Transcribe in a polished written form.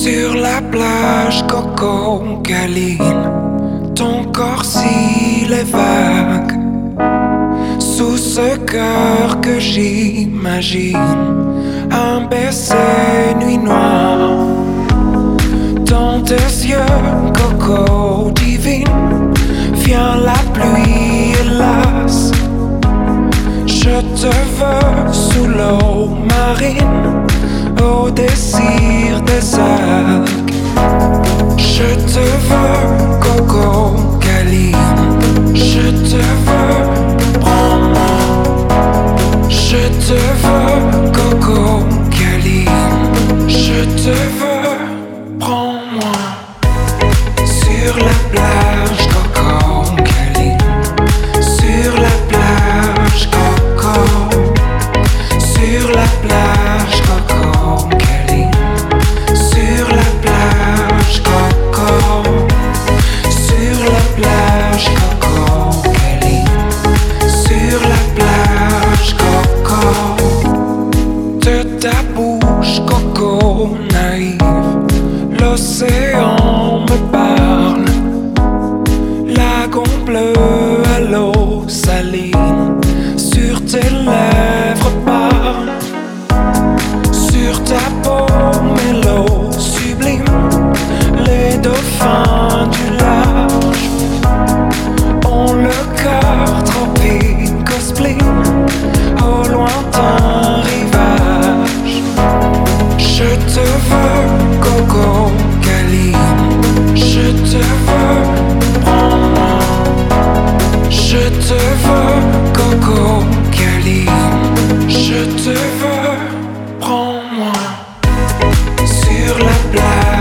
Sur la plage Coco Caline, ton corps s'il est vague. Sous ce cœur que j'imagine, un baiser nuit noire. Dans tes yeux, Coco divine, vient la pluie hélas. Je te veux sous l'eau marine, au désir des algues. Je te veux, Coco Caline, je te veux, prends-moi. Je te veux, Coco Caline, je te veux, prends-moi. Sur la plage, Coco Caline, sur la plage, Coco, sur la plage, Coco Caline, sur la plage, Coco, sur la plage, Coco Caline, sur la plage, Coco. De ta bouche, Coco naïve, l'océan me parle. Lagon bleu à l'eau saline, sur tes lèvres parle. Sur ta peau, mélo sublime, les dauphins du large ont le cœur tropique au spleen, au lointain rivage. Je te veux, Coco Caline, je te veux, prends-moi. Je te veux, Coco Caline, je te veux, prends-moi. Sur la plage.